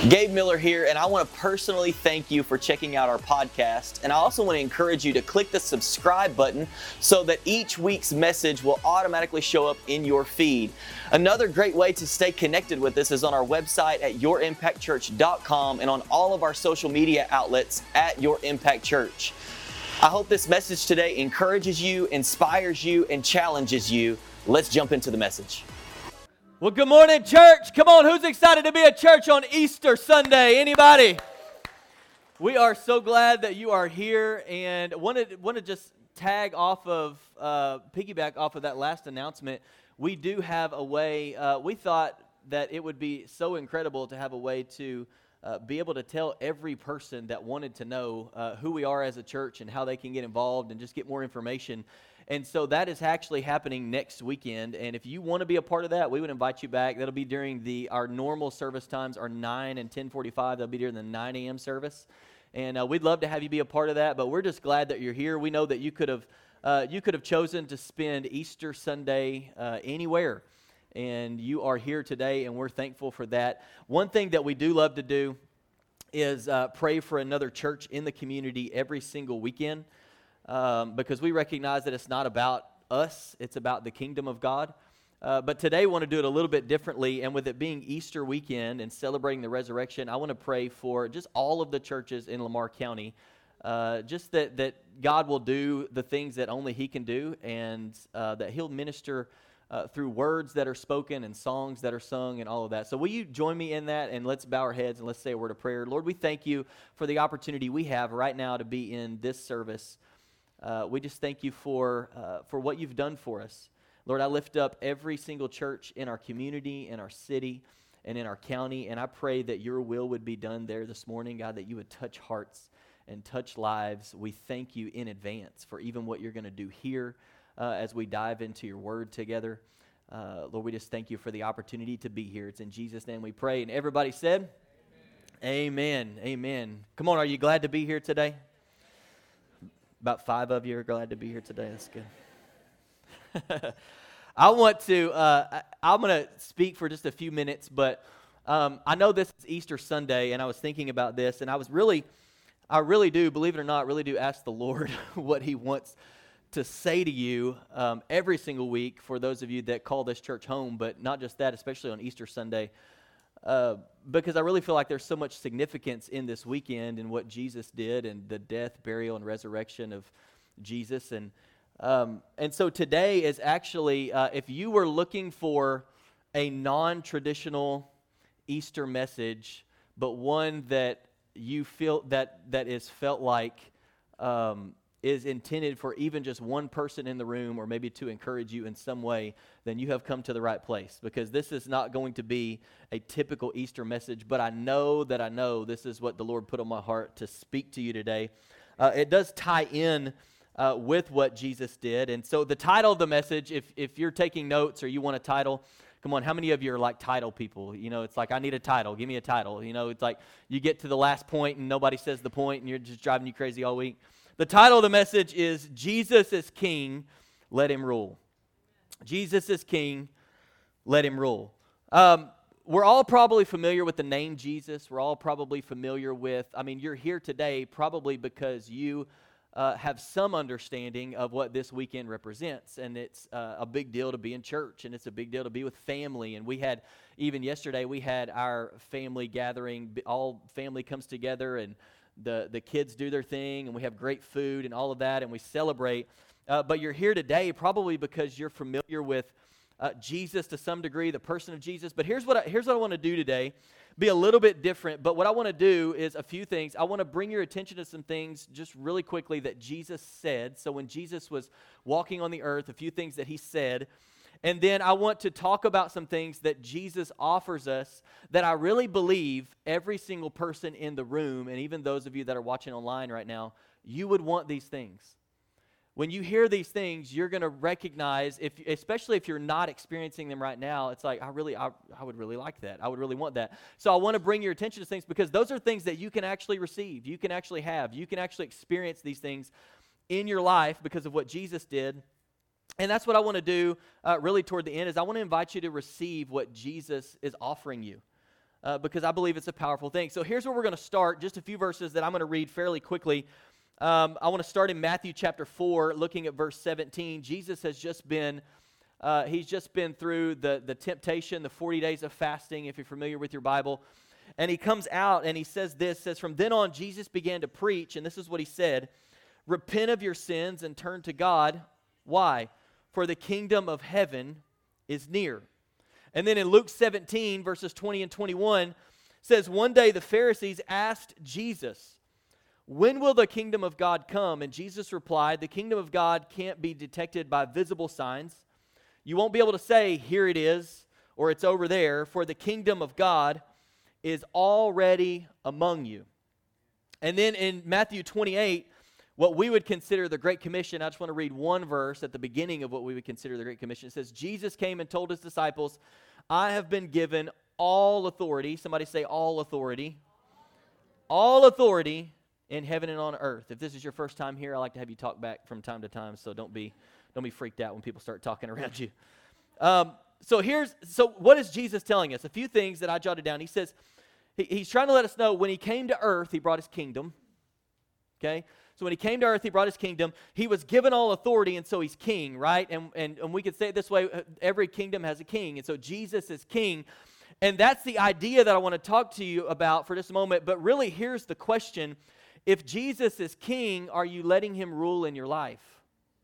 Gabe Miller here, and I want to personally thank you for checking out our podcast. And I also want to encourage you to click the subscribe button so that each week's message will automatically show up in your feed. Another great way to stay connected with us is on our website at yourimpactchurch.com and on all of our social media outlets at Your Impact Church. I hope this message today encourages you, inspires you, and challenges you. Let's jump into the message. Well, good morning, church. Come on, who's excited to be at church on Easter Sunday? Anybody? We are so glad that you are here, and want to just tag off of, piggyback off of that last announcement. We do have a way, we thought that it would be so incredible to have a way to be able to tell every person that wanted to know who we are as a church and how they can get involved and just get more information. And so that is actually happening next weekend. And if you want to be a part of that, we would invite you back. That'll be during our normal service times are 9 and 10:45. That'll be during the 9 a.m. service. And we'd love to have you be a part of that. But we're just glad that you're here. We know that you could have chosen to spend Easter Sunday anywhere. And you are here today, and we're thankful for that. One thing that we do love to do is pray for another church in the community every single weekend. Because we recognize that it's not about us, it's about the kingdom of God. But today we want to do it a little bit differently, and with it being Easter weekend and celebrating the resurrection, I want to pray for just all of the churches in Lamar County, just that God will do the things that only He can do, and that He'll minister through words that are spoken and songs that are sung and all of that. So will you join me in that, and let's bow our heads and let's say a word of prayer. Lord, we thank you for the opportunity we have right now to be in this service. We just thank you for what you've done for us. Lord, I lift up every single church in our community, in our city, and in our county, and I pray that your will would be done there this morning, God, that you would touch hearts and touch lives. We thank you in advance for even what you're going to do here as we dive into your word together. Lord, we just thank you for the opportunity to be here. It's in Jesus' name we pray. And everybody said, Amen. Amen. Come on, are you glad to be here today? About 5 of you are glad to be here today. That's good. I'm going to speak for just a few minutes, but I know this is Easter Sunday, and I was thinking about this, and I really do, believe it or not, really do ask the Lord what He wants to say to you every single week for those of you that call this church home, but not just that, especially on Easter Sunday. Because I really feel like there's so much significance in this weekend and what Jesus did and the death, burial, and resurrection of Jesus. And so today is actually, if you were looking for a non-traditional Easter message, but one that you feel that is felt like is intended for even just one person in the room or maybe to encourage you in some way, then you have come to the right place, because this is not going to be a typical Easter message, but I know this is what the Lord put on my heart to speak to you today. It does tie in with what Jesus did, and so the title of the message, if you're taking notes or you want a title, come on, how many of you are like title people? You know, it's like, I need a title, give me a title. You know, it's like you get to the last point and nobody says the point and you're just driving you crazy all week. The title of the message is Jesus is King, Let Him Rule. Jesus is King, let Him rule. We're all probably familiar with the name Jesus. We're all probably familiar with, you're here today probably because you have some understanding of what this weekend represents. And it's a big deal to be in church, and it's a big deal to be with family. And even yesterday, we had our family gathering. All family comes together, and the kids do their thing, and we have great food and all of that, and we celebrate. But you're here today probably because you're familiar with Jesus to some degree, the person of Jesus. But here's what I want to do today. Be a little bit different, but what I want to do is a few things. I want to bring your attention to some things just really quickly that Jesus said. So when Jesus was walking on the earth, a few things that He said. And then I want to talk about some things that Jesus offers us that I really believe every single person in the room, and even those of you that are watching online right now, you would want these things. When you hear these things, you're going to recognize, especially if you're not experiencing them right now, it's like, I would really like that. I would really want that. So I want to bring your attention to things, because those are things that you can actually receive. You can actually have. You can actually experience these things in your life because of what Jesus did. And that's what I want to do really toward the end, is I want to invite you to receive what Jesus is offering you. because I believe it's a powerful thing. So here's where we're going to start, just a few verses that I'm going to read fairly quickly. I want to start in Matthew chapter 4, looking at verse 17. Jesus has just been, he's just been through the temptation, the 40 days of fasting, if you're familiar with your Bible. And he comes out and he says this, says, "From then on, Jesus began to preach," and this is what he said, "Repent of your sins and turn to God." Why? "For the kingdom of heaven is near." And then in Luke 17, verses 20 and 21, says, "One day the Pharisees asked Jesus, 'When will the kingdom of God come?' And Jesus replied, 'The kingdom of God can't be detected by visible signs. You won't be able to say, 'Here it is,' or 'It's over there,' for the kingdom of God is already among you." And then in Matthew 28, what we would consider the Great Commission, I just want to read one verse at the beginning of what we would consider the Great Commission. It says, "Jesus came and told his disciples, 'I have been given all authority.'" Somebody say, all authority. "All authority in heaven and on earth." If this is your first time here, I like to have you talk back from time to time, so don't be freaked out when people start talking around you. So what is Jesus telling us? A few things that I jotted down. He says, he's trying to let us know when he came to earth, he brought his kingdom. Okay? So when he came to earth, he brought his kingdom. He was given all authority, and so he's king, right? And we could say it this way, every kingdom has a king, and so Jesus is king. And that's the idea that I want to talk to you about for just a moment. But really, here's the question. If Jesus is king, are you letting him rule in your life?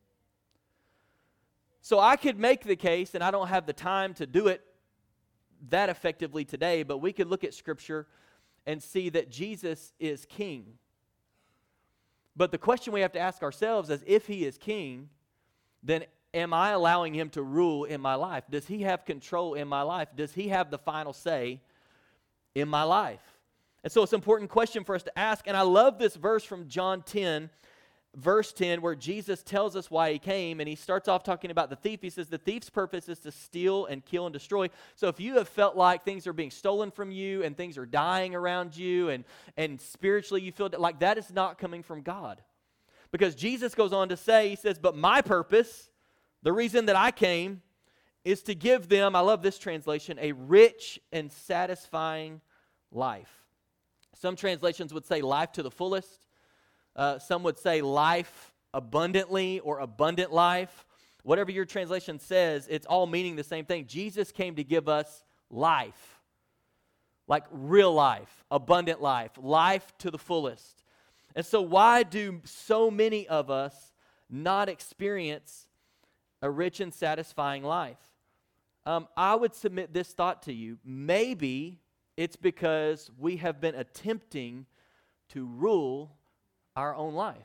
So I could make the case, and I don't have the time to do it that effectively today, but we could look at Scripture and see that Jesus is king. But the question we have to ask ourselves is, if he is king, then am I allowing him to rule in my life? Does he have control in my life? Does he have the final say in my life? And so it's an important question for us to ask. And I love this verse from John 10, verse 10, where Jesus tells us why he came, and he starts off talking about the thief. He says, "The thief's purpose is to steal and kill and destroy." So if you have felt like things are being stolen from you and things are dying around you and spiritually you feel like that is not coming from God. Because Jesus goes on to say, he says, "But my purpose, the reason that I came, is to give them," I love this translation, "a rich and satisfying life." Some translations would say life to the fullest. Some would say life abundantly or abundant life. Whatever your translation says, it's all meaning the same thing. Jesus came to give us life, like real life, abundant life, life to the fullest. And so why do so many of us not experience a rich and satisfying life? I would submit this thought to you. Maybe it's because we have been attempting to rule our own life.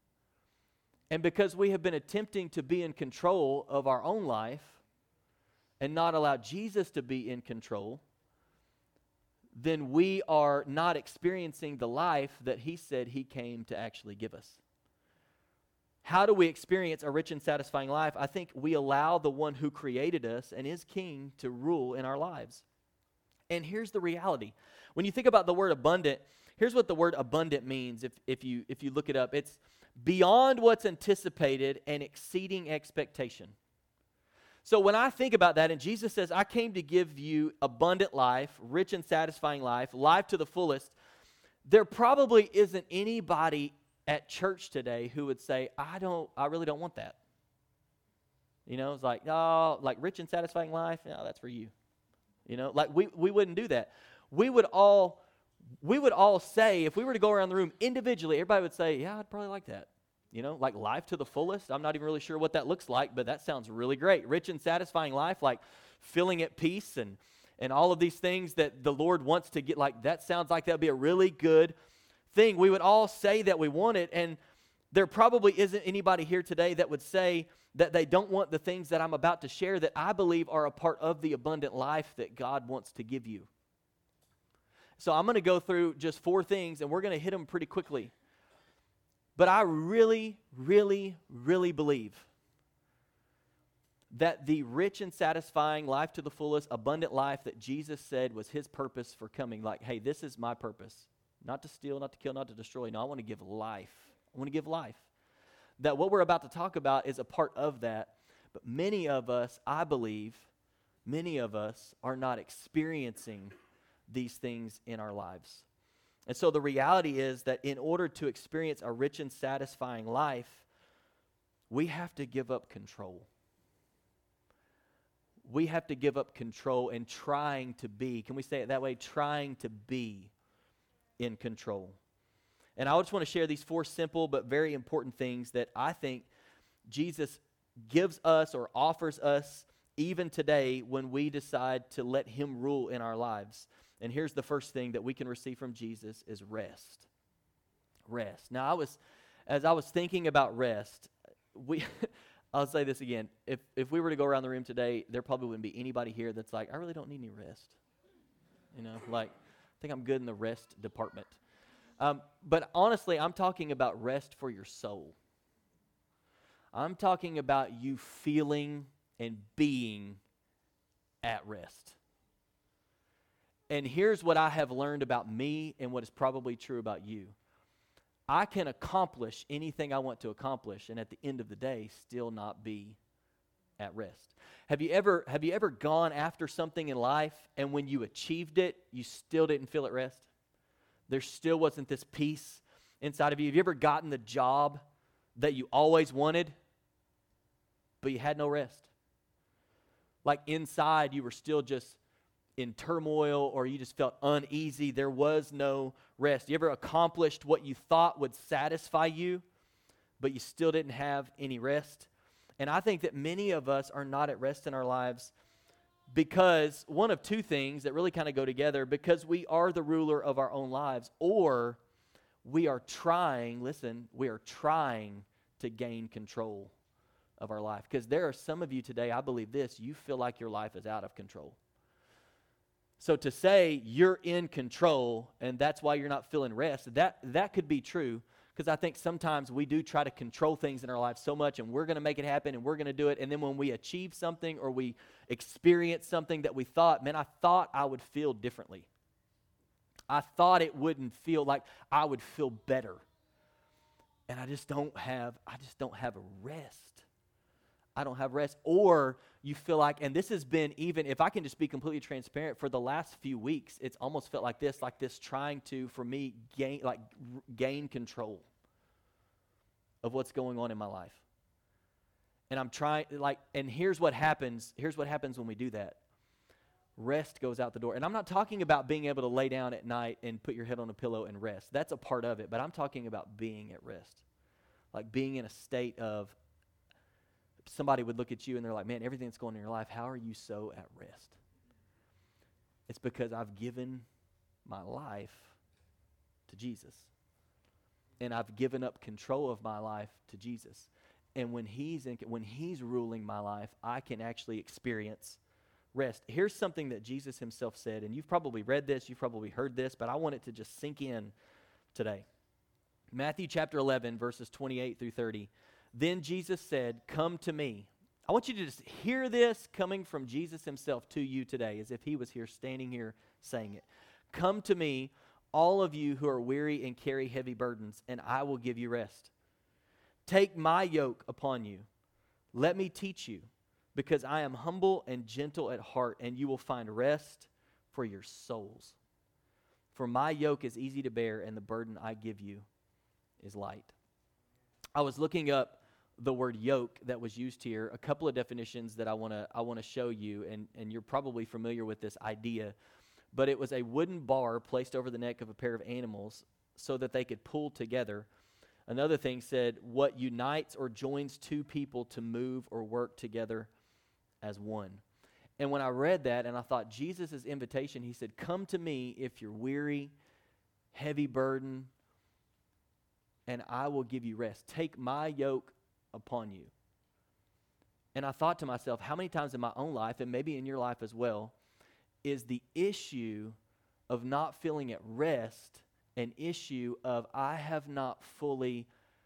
And because we have been attempting to be in control of our own life and not allow Jesus to be in control, then we are not experiencing the life that he said he came to actually give us. How do we experience a rich and satisfying life? I think we allow the one who created us and is king to rule in our lives. And here's the reality. When you think about the word abundant, here's what the word abundant means if you look it up. It's beyond what's anticipated and exceeding expectation. So when I think about that, and Jesus says, "I came to give you abundant life, rich and satisfying life, life to the fullest," there probably isn't anybody at church today who would say, I really don't want that. You know, it's like, oh, like rich and satisfying life, no, that's for you. You know, like we wouldn't do that. We would all say, if we were to go around the room individually, everybody would say, yeah, I'd probably like that. You know, like life to the fullest. I'm not even really sure what that looks like, but that sounds really great. Rich and satisfying life, like feeling at peace and all of these things that the Lord wants to get, like that sounds like that would be a really good thing. We would all say that we want it, and there probably isn't anybody here today that would say that they don't want the things that I'm about to share that I believe are a part of the abundant life that God wants to give you. So I'm going to go through just 4 things, and we're going to hit them pretty quickly. But I really, really, really believe that the rich and satisfying life to the fullest, abundant life that Jesus said was his purpose for coming, like, hey, this is my purpose. Not to steal, not to kill, not to destroy. No, I want to give life. I want to give life. That what we're about to talk about is a part of that. But many of us, I believe, many of us are not experiencing these things in our lives. And so the reality is that in order to experience a rich and satisfying life, we have to give up control. We have to give up control and trying to be, can we say it that way? Trying to be in control. And I just want to share these 4 simple but very important things that I think Jesus gives us or offers us even today when we decide to let him rule in our lives. And here's the first thing that we can receive from Jesus is rest. Rest. Now, as I was thinking about rest, I'll say this again. If we were to go around the room today, there probably wouldn't be anybody here that's like, I really don't need any rest. Like, I think I'm good in the rest department. But honestly, I'm talking about rest for your soul. I'm talking about you feeling and being at rest. And here's what I have learned about me and what is probably true about you. I can accomplish anything I want to accomplish, and at the end of the day, still not be at rest. Have you ever gone after something in life, and when you achieved it, you still didn't feel at rest? There still wasn't this peace inside of you. Have you ever gotten the job that you always wanted, but you had no rest? Like inside, you were still just in turmoil, or you just felt uneasy. There was no rest. You ever accomplished what you thought would satisfy you, but you still didn't have any rest? And I think that many of us are not at rest in our lives because one of 2 things that really kind of go together, because we are the ruler of our own lives, or we are trying to gain control of our life. Because there are some of you today, I believe this, you feel like your life is out of control. So to say you're in control and that's why you're not feeling rest, that could be true, because I think sometimes we do try to control things in our lives so much, and we're going to make it happen and we're going to do it, and then when we achieve something or we experience something that we thought, man, I thought I would feel differently. I thought it wouldn't feel like I would feel better. And I just don't have rest. I don't have rest. Or you feel like, and this has been, even if I can just be completely transparent, for the last few weeks, it's almost felt like this trying to, for me, gain control of what's going on in my life. And I'm trying, and here's what happens when we do that. Rest goes out the door. And I'm not talking about being able to lay down at night and put your head on a pillow and rest. That's a part of it. But I'm talking about being at rest. Like being in a state of, somebody would look at you and they're like, man, everything that's going on in your life, how are you so at rest? It's because I've given my life to Jesus. And I've given up control of my life to Jesus. And when he's ruling my life, I can actually experience rest. Here's something that Jesus himself said, and you've probably read this, you've probably heard this, but I want it to just sink in today. Matthew chapter 11, verses 28 through 30. Then Jesus said, "Come to me." I want you to just hear this coming from Jesus himself to you today, as if he was here, standing here, saying it. "Come to me, all of you who are weary and carry heavy burdens, and I will give you rest. Take my yoke upon you. Let me teach you, because I am humble and gentle at heart, and you will find rest for your souls. For my yoke is easy to bear, and the burden I give you is light." I was looking up the word yoke that was used here, a couple of definitions that I want to show you, and you're probably familiar with this idea, but it was a wooden bar placed over the neck of a pair of animals so that they could pull together. Another thing said, what unites or joins 2 people to move or work together as one. And when I read that, and I thought Jesus' invitation, he said, "Come to me if you're weary, heavy burden, and I will give you rest. Take my yoke upon you." And I thought to myself, how many times in my own life, and maybe in your life as well, is the issue of not feeling at rest an issue of I have not fully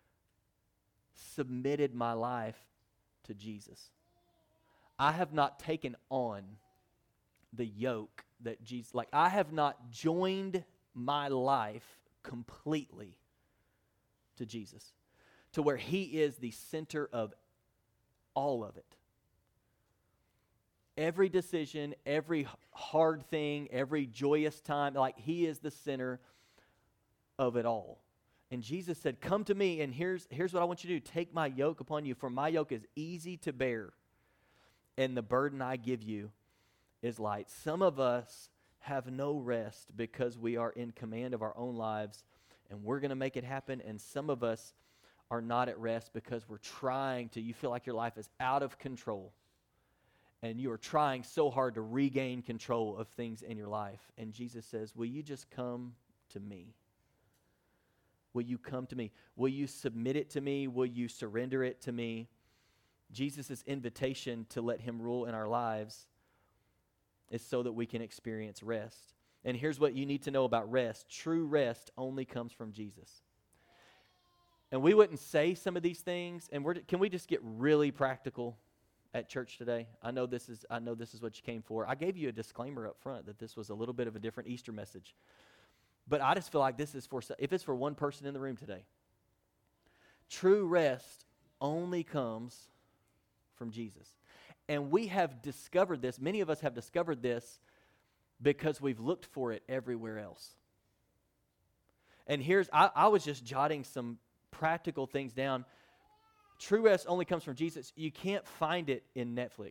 submitted my life to Jesus. I have not taken on the yoke that Jesus, I have not joined my life completely to Jesus, to where he is the center of all of it. every decision, every hard thing, every joyous time, like he is the center of it all. And Jesus said, come to me, and here's what I want you to do. Take my yoke upon you, for my yoke is easy to bear, and the burden I give you is light. Some of us have no rest because we are in command of our own lives, and we're going to make it happen. And some of us are not at rest because we're trying to, you feel like your life is out of control, and you are trying so hard to regain control of things in your life. And Jesus says, will you just come to me? Will you come to me? Will you submit it to me? Will you surrender it to me? Jesus' invitation to let him rule in our lives is so that we can experience rest. And here's what you need to know about rest. True rest only comes from Jesus. And we wouldn't say some of these things, and can we just get really practical at church today? I know this is what you came for. I gave you a disclaimer up front that this was a little bit of a different Easter message. But I just feel like this is if it's for one person in the room today. True rest only comes from Jesus. And we have discovered this, many of us have discovered this because we've looked for it everywhere else. And I was just jotting some practical things down. True rest only comes from Jesus. You can't find it in Netflix.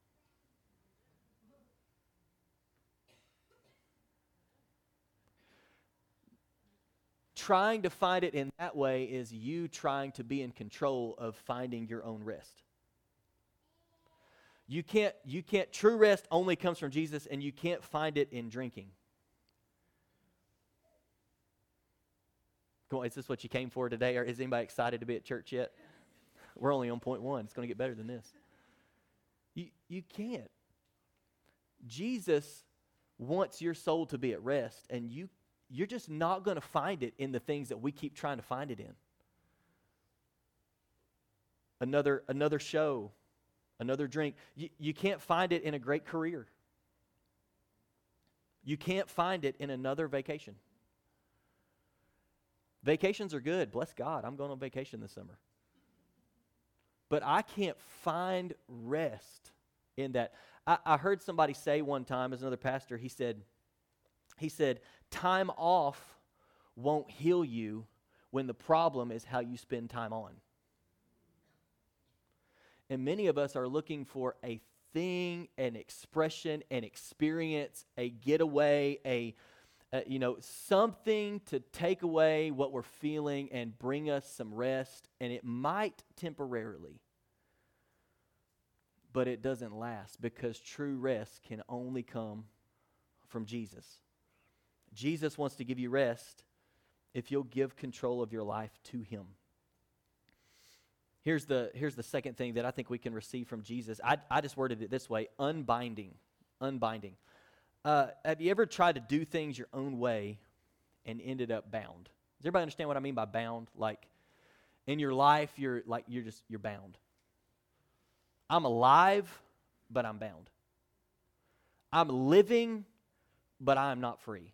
Trying to find it in that way is you trying to be in control of finding your own rest. You can't, true rest only comes from Jesus, and you can't find it in drinking. Come on, is this what you came for today, or is anybody excited to be at church yet? We're only on point one. It's going to get better than this. You can't. Jesus wants your soul to be at rest, and you're just not going to find it in the things that we keep trying to find it in. Another show, another drink. You can't find it in a great career. You can't find it in another vacation. Vacations are good. Bless God, I'm going on vacation this summer. But I can't find rest in that. I heard somebody say one time, as another pastor, he said, time off won't heal you when the problem is how you spend time on. And many of us are looking for a thing, an expression, an experience, a getaway, something to take away what we're feeling and bring us some rest. And it might temporarily, but it doesn't last, because true rest can only come from Jesus. Jesus wants to give you rest if you'll give control of your life to him. Here's the second thing that I think we can receive from Jesus. I just worded it this way: unbinding. Have you ever tried to do things your own way and ended up bound? Does everybody understand what I mean by bound? Like in your life, you're bound. I'm alive, but I'm bound. I'm living, but I am not free.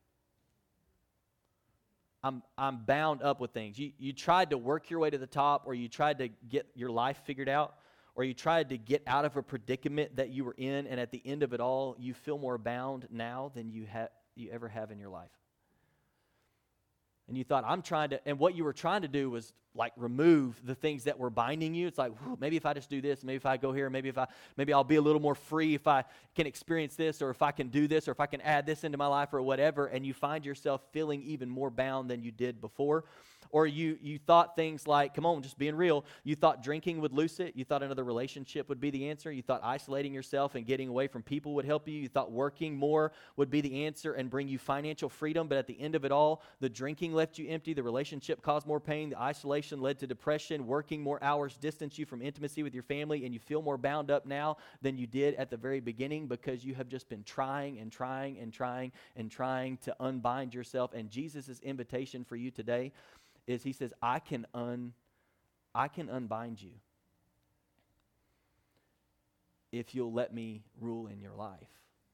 I'm bound up with things. You tried to work your way to the top, or you tried to get your life figured out, or you tried to get out of a predicament that you were in, and at the end of it all, you feel more bound now than you ever have in your life. And you thought, and what you were trying to do was like remove the things that were binding you. It's like, maybe if I just do this, maybe if I go here, maybe I'll be a little more free if I can experience this, or if I can do this, or if I can add this into my life, or whatever. And you find yourself feeling even more bound than you did before. Or you thought things like, come on, just being real, you thought drinking would loose it. You thought another relationship would be the answer. You thought isolating yourself and getting away from people would help you. You thought working more would be the answer and bring you financial freedom. But at the end of it all, the drinking left you empty. The relationship caused more pain. The isolation led to depression. Working more hours distanced you from intimacy with your family, and you feel more bound up now than you did at the very beginning, because you have just been trying to unbind yourself. And Jesus' invitation for you today is, he says, I can unbind you if you'll let me rule in your life.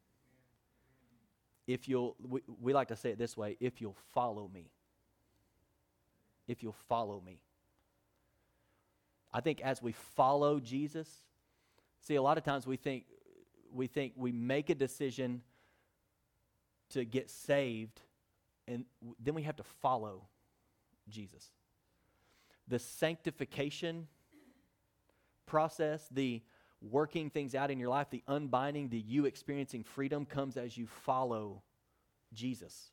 If we like to say it this way, if you'll follow me. If you'll follow me. I think as we follow Jesus, see, a lot of times we think we think we make a decision to get saved, and then we have to follow Jesus. The sanctification process, the working things out in your life, the unbinding, the you experiencing freedom comes as you follow Jesus.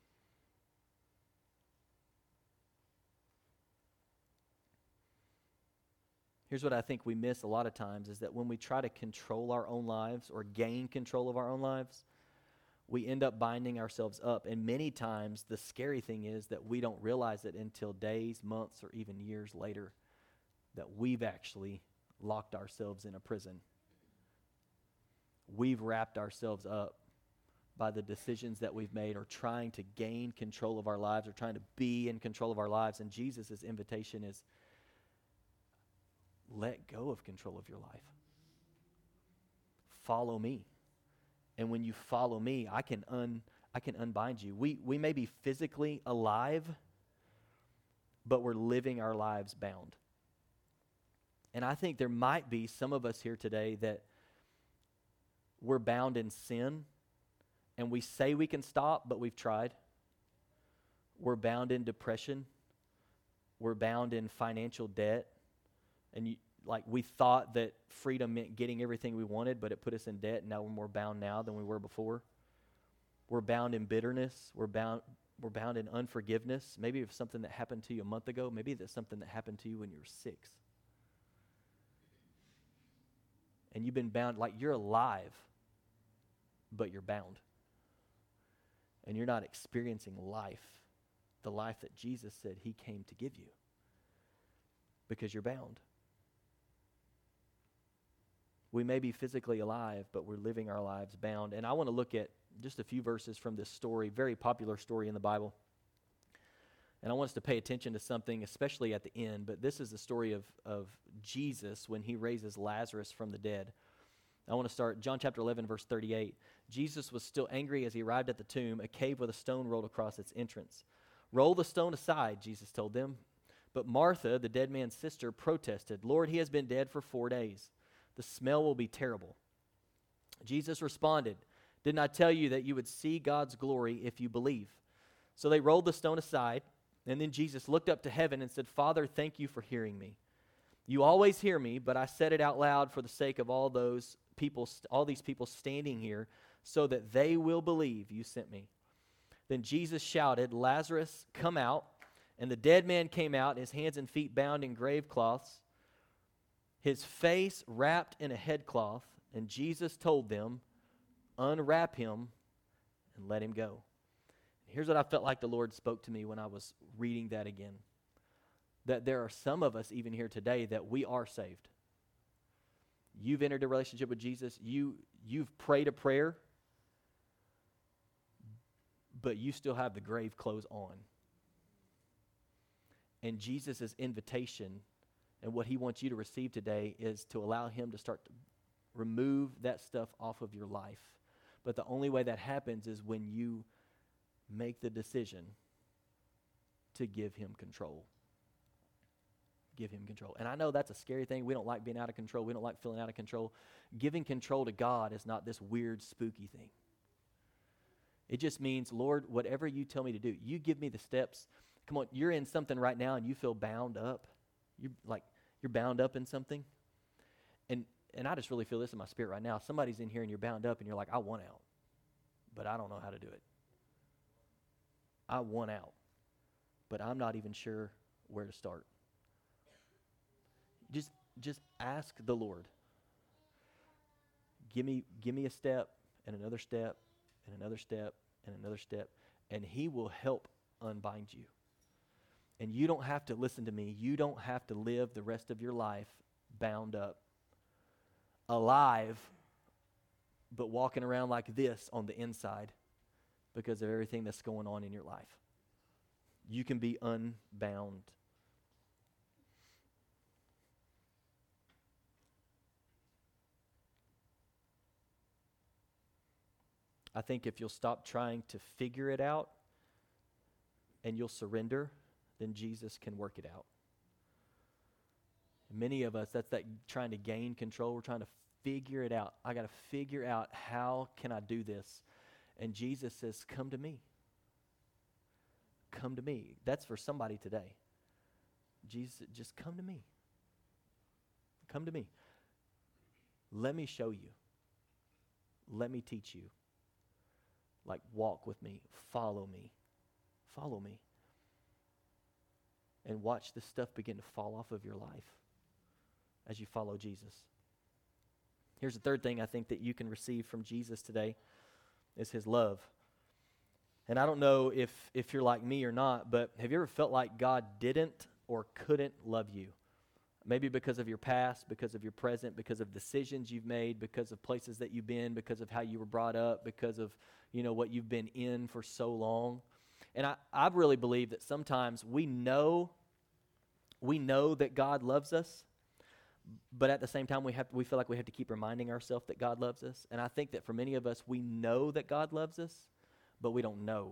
Here's what I think we miss a lot of times is that when we try to control our own lives or gain control of our own lives, we end up binding ourselves up. And many times the scary thing is that we don't realize it until days, months, or even years later that we've actually locked ourselves in a prison. We've wrapped ourselves up by the decisions that we've made or trying to gain control of our lives or trying to be in control of our lives. And Jesus' invitation is, let go of control of your life. Follow me. And when you follow me, I can unbind you. We may be physically alive, but we're living our lives bound. And I think there might be some of us here today that we're bound in sin, and we say we can stop, but we've tried. We're bound in depression. We're bound in financial debt. And we thought that freedom meant getting everything we wanted, but it put us in debt, and now we're more bound now than we were before. We're bound in bitterness. We're bound in unforgiveness. Maybe it's something that happened to you a month ago. Maybe it's something that happened to you when you were 6. And you've been bound, like you're alive, but you're bound. And you're not experiencing life, the life that Jesus said he came to give you, because you're bound. We may be physically alive, but we're living our lives bound. And I want to look at just a few verses from this story, very popular story in the Bible. And I want us to pay attention to something, especially at the end. But this is the story of Jesus when he raises Lazarus from the dead. I want to start John chapter 11, verse 38. Jesus was still angry as he arrived at the tomb, a cave with a stone rolled across its entrance. "Roll the stone aside," Jesus told them. But Martha, the dead man's sister, protested, "Lord, he has been dead for 4 days. The smell will be terrible." Jesus responded, "Didn't I tell you that you would see God's glory if you believe?" So they rolled the stone aside, and then Jesus looked up to heaven and said, "Father, thank you for hearing me. You always hear me, but I said it out loud for the sake of all these people standing here, so that they will believe you sent me." Then Jesus shouted, "Lazarus, come out." And the dead man came out, his hands and feet bound in grave cloths, his face wrapped in a headcloth. And Jesus told them, "Unwrap him and let him go." Here's what I felt like the Lord spoke to me when I was reading that again. That there are some of us even here today that we are saved. You've entered a relationship with Jesus. You've prayed a prayer, but you still have the grave clothes on. And Jesus' invitation and what he wants you to receive today is to allow him to start to remove that stuff off of your life. But the only way that happens is when you make the decision to give him control. Give him control. And I know that's a scary thing. We don't like being out of control. We don't like feeling out of control. Giving control to God is not this weird, spooky thing. It just means, Lord, whatever you tell me to do, you give me the steps. Come on, you're in something right now and you feel bound up. You're bound up in something. And I just really feel this in my spirit right now. Somebody's in here and you're bound up and you're like, I want out, but I don't know how to do it. I want out, but I'm not even sure where to start. Just ask the Lord. Give me a step and another step and another step and another step, and he will help unbind you. And you don't have to, listen to me, you don't have to live the rest of your life bound up, alive, but walking around like this on the inside because of everything that's going on in your life. You can be unbound. I think if you'll stop trying to figure it out and you'll surrender, then Jesus can work it out. Many of us, that's that trying to gain control. We're trying to figure it out. I got to figure out how can I do this. And Jesus says, come to me. Come to me. That's for somebody today. Jesus, just come to me. Come to me. Let me show you. Let me teach you. Like, walk with me. Follow me. Follow me. And watch this stuff begin to fall off of your life as you follow Jesus. Here's the third thing I think that you can receive from Jesus today is his love. And I don't know if you're like me or not, but have you ever felt like God didn't or couldn't love you? Maybe because of your past, because of your present, because of decisions you've made, because of places that you've been, because of how you were brought up, because of, what you've been in for so long. And I really believe that sometimes we know that God loves us, but at the same time we feel like we have to keep reminding ourselves that God loves us. And I think that for many of us, we know that God loves us, but we don't know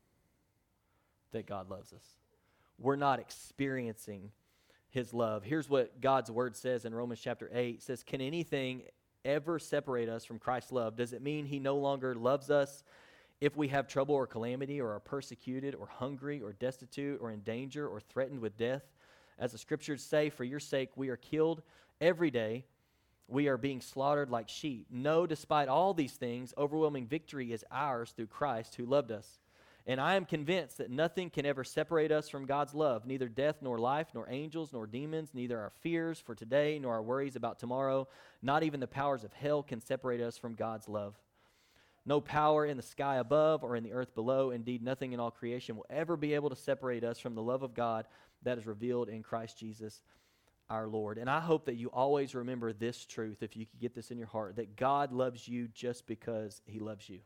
that God loves us. We're not experiencing his love. Here's what God's word says in Romans chapter 8. It says, can anything ever separate us from Christ's love? Does it mean he no longer loves us if we have trouble or calamity or are persecuted or hungry or destitute or in danger or threatened with death? As the scriptures say, for your sake we are killed every day. We are being slaughtered like sheep. No, despite all these things, overwhelming victory is ours through Christ who loved us. And I am convinced that nothing can ever separate us from God's love, neither death nor life, nor angels, nor demons, neither our fears for today, nor our worries about tomorrow. Not even the powers of hell can separate us from God's love. No power in the sky above or in the earth below, indeed nothing in all creation will ever be able to separate us from the love of God that is revealed in Christ Jesus our Lord. And I hope that you always remember this truth, if you could get this in your heart, that God loves you just because he loves you.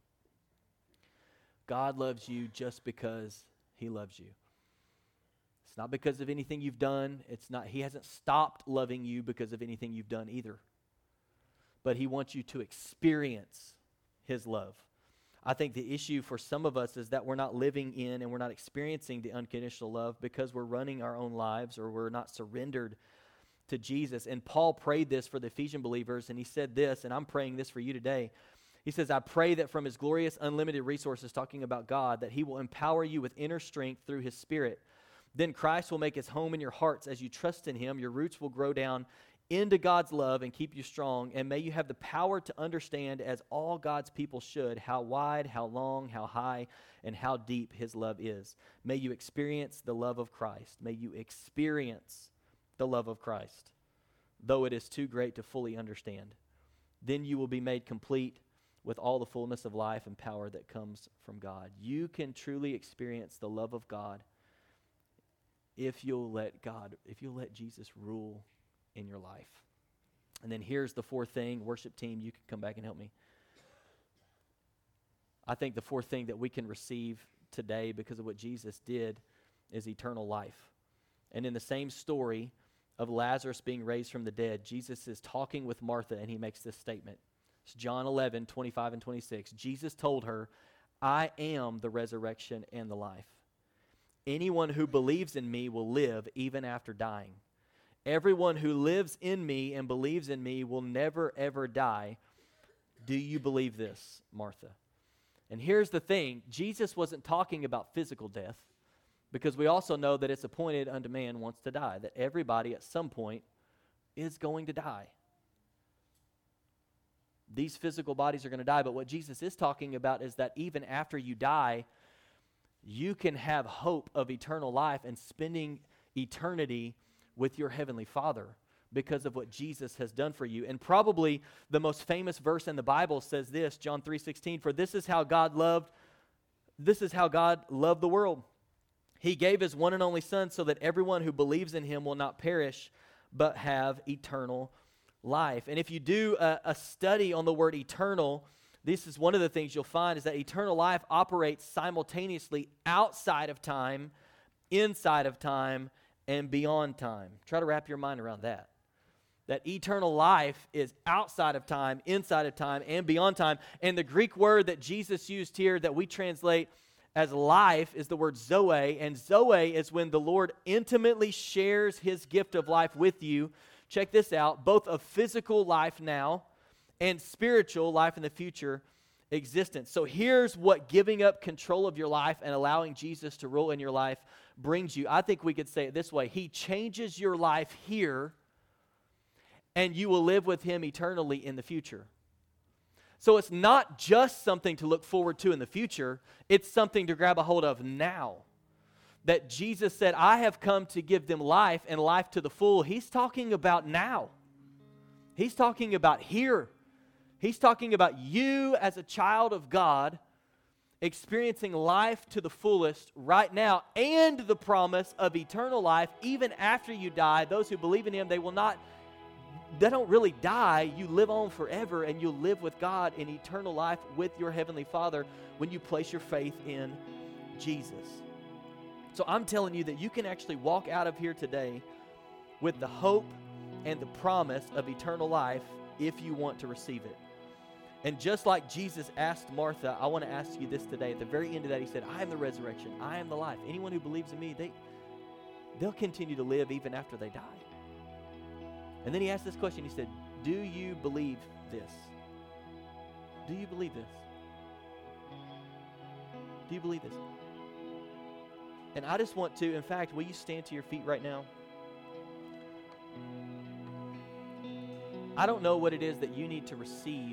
God loves you just because he loves you. It's not because of anything you've done. He hasn't stopped loving you because of anything you've done either. But he wants you to experience his love. I think the issue for some of us is that we're not living in and we're not experiencing the unconditional love because we're running our own lives or we're not surrendered to Jesus. And Paul prayed this for the Ephesian believers, and he said this, and I'm praying this for you today. He says, I pray that from his glorious unlimited resources, talking about God, that he will empower you with inner strength through his Spirit. Then Christ will make his home in your hearts as you trust in him. Your roots will grow down into God's love and keep you strong. And may you have the power to understand, as all God's people should, how wide, how long, how high, and how deep his love is. May you experience the love of Christ. May you experience the love of Christ, though it is too great to fully understand. Then you will be made complete with all the fullness of life and power that comes from God. You can truly experience the love of God if you'll let Jesus rule in your life. And then here's the fourth thing. Worship team, you can come back and help me. I think the fourth thing that we can receive today because of what Jesus did is eternal life. And in the same story of Lazarus being raised from the dead, Jesus is talking with Martha, and he makes this statement. It's John 11, 25 and 26. Jesus told her, I am the resurrection and the life. Anyone who believes in me will live even after dying. Everyone who lives in me and believes in me will never, ever die. Do you believe this, Martha? And here's the thing. Jesus wasn't talking about physical death, because we also know that it's appointed unto man once to die, that everybody at some point is going to die. These physical bodies are going to die, but what Jesus is talking about is that even after you die, you can have hope of eternal life and spending eternity with your Heavenly Father because of what Jesus has done for you. And probably the most famous verse in the Bible says this, John 3:16, for this is how God loved the world. He gave his one and only Son so that everyone who believes in him will not perish but have eternal life. And if you do a study on the word eternal, this is one of the things you'll find is that eternal life operates simultaneously outside of time, inside of time, and beyond time. Try to wrap your mind around that. That eternal life is outside of time, inside of time, and beyond time. And the Greek word that Jesus used here that we translate as life is the word zoe. And zoe is when the Lord intimately shares his gift of life with you. Check this out, both of physical life now and spiritual life in the future existence. So here's what giving up control of your life and allowing Jesus to rule in your life brings you. I think we could say it this way. He changes your life here, and you will live with him eternally in the future. So it's not just something to look forward to in the future. It's something to grab a hold of now. That Jesus said, I have come to give them life and life to the full. He's talking about now. He's talking about here. He's talking about you as a child of God experiencing life to the fullest right now, and the promise of eternal life even after you die. Those who believe in him, they don't really die. You live on forever, and you'll live with God in eternal life with your heavenly Father when you place your faith in Jesus. So I'm telling you that you can actually walk out of here today with the hope and the promise of eternal life if you want to receive it. And just like Jesus asked Martha, I want to ask you this today. At the very end of that, he said, I am the resurrection. I am the life. Anyone who believes in me, they'll continue to live even after they die. And then he asked this question. He said, do you believe this? Do you believe this? Do you believe this? And I just want to, in fact, will you stand to your feet right now? I don't know what it is that you need to receive.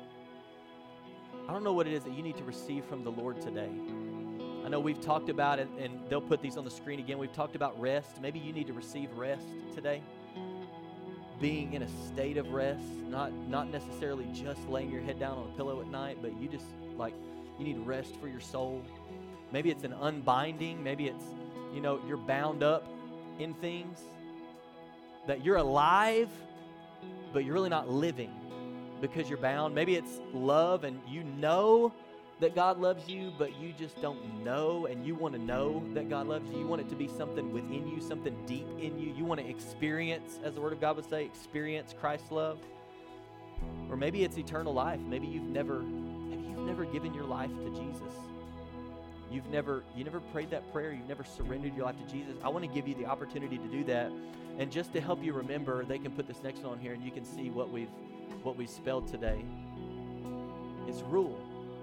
I don't know what it is that you need to receive from the Lord today. I know we've talked about it, and they'll put these on the screen again. We've talked about rest. Maybe you need to receive rest today. Being in a state of rest, not necessarily just laying your head down on a pillow at night, but you just you need rest for your soul. Maybe it's an unbinding. Maybe it's, you're bound up in things. That you're alive, but you're really not living because you're bound. Maybe it's love, and you know that God loves you, but you just don't know, and you want to know that God loves you. You want it to be something within you, something deep in you. You want to experience, as the Word of God would say, experience Christ's love. Or maybe it's eternal life. Maybe you've never given your life to Jesus. You never prayed that prayer. You've never surrendered your life to Jesus. I want to give you the opportunity to do that. And just to help you remember, they can put this next one on here, and you can see what we've spelled today. It's rule.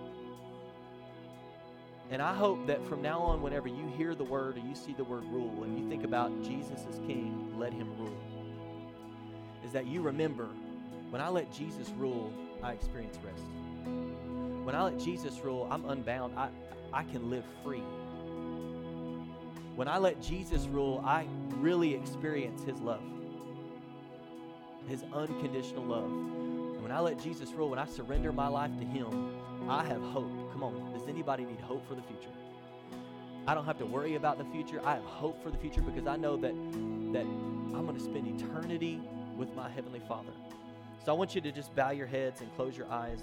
And I hope that from now on, whenever you hear the word or you see the word rule, and you think about Jesus as King, let him rule, is that you remember, when I let Jesus rule, I experience rest. When I let Jesus rule, I'm unbound. I can live free. When I let Jesus rule, I really experience his love, his unconditional love. And when I let Jesus rule, when I surrender my life to him, I have hope. Come on, does anybody need hope for the future? I don't have to worry about the future. I have hope for the future because I know that I'm going to spend eternity with my Heavenly Father. So I want you to just bow your heads and close your eyes.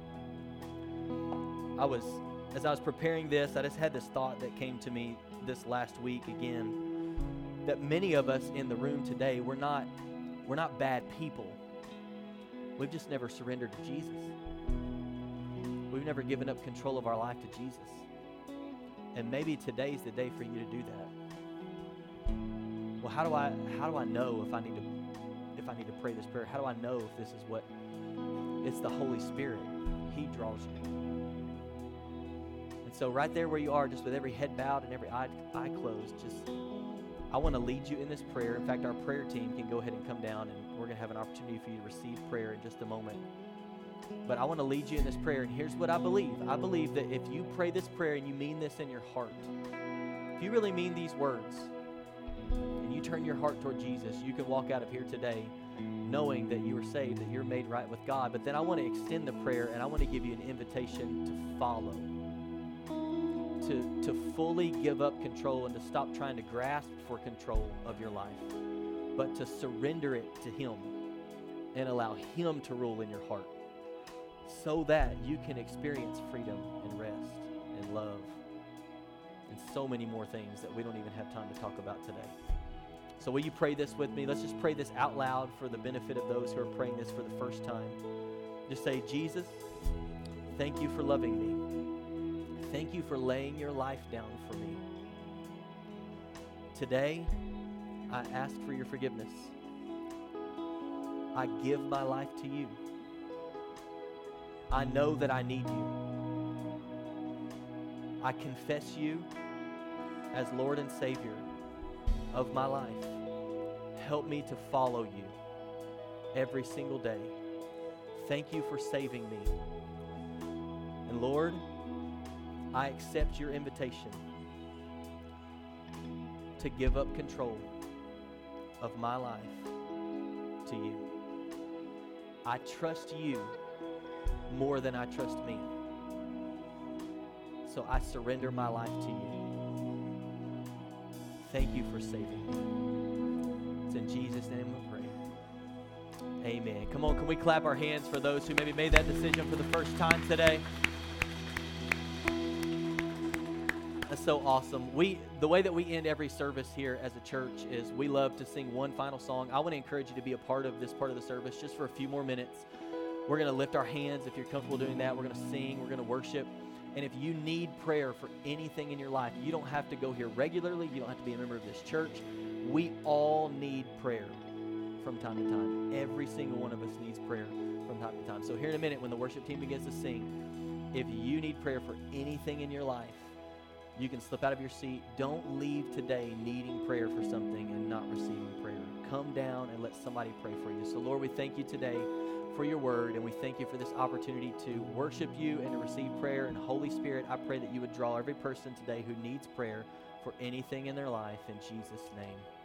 As I was preparing this, I just had this thought that came to me this last week again, that many of us in the room today, we're not bad people. We've just never surrendered to Jesus. We've never given up control of our life to Jesus. And maybe today's the day for you to do that. Well, how do I know if I need to pray this prayer? How do I know if this is what? It's the Holy Spirit. He draws you. And so right there where you are, just with every head bowed and every eye closed, I want to lead you in this prayer. In fact, our prayer team can go ahead and come down, and we're going to have an opportunity for you to receive prayer in just a moment. But I want to lead you in this prayer, and here's what I believe. I believe that if you pray this prayer and you mean this in your heart, if you really mean these words, and you turn your heart toward Jesus, you can walk out of here today knowing that you are saved, that you're made right with God. But then I want to extend the prayer, and I want to give you an invitation to follow, to fully give up control and to stop trying to grasp for control of your life, but to surrender it to him and allow him to rule in your heart, so that you can experience freedom and rest and love and so many more things that we don't even have time to talk about today. So will you pray this with me? Let's just pray this out loud for the benefit of those who are praying this for the first time. Just say, Jesus, thank you for loving me. Thank you for laying your life down for me. Today, I ask for your forgiveness. I give my life to you. I know that I need you. I confess you as Lord and Savior of my life. Help me to follow you every single day. Thank you for saving me. And Lord, I accept your invitation to give up control of my life to you. I trust you more than I trust me. So I surrender my life to you. Thank you for saving me. It's in Jesus' name we pray. Amen. Come on, can we clap our hands for those who maybe made that decision for the first time today? That's so awesome. The way that we end every service here as a church is we love to sing one final song. I want to encourage you to be a part of this part of the service just for a few more minutes. We're going to lift our hands if you're comfortable doing that. We're going to sing. We're going to worship. And if you need prayer for anything in your life, you don't have to go here regularly. You don't have to be a member of this church. We all need prayer from time to time. Every single one of us needs prayer from time to time. So here in a minute, when the worship team begins to sing, if you need prayer for anything in your life, you can slip out of your seat. Don't leave today needing prayer for something and not receiving prayer. Come down and let somebody pray for you. So Lord, we thank you today for your word, and we thank you for this opportunity to worship you and to receive prayer. And Holy Spirit, I pray that you would draw every person today who needs prayer for anything in their life in Jesus' name.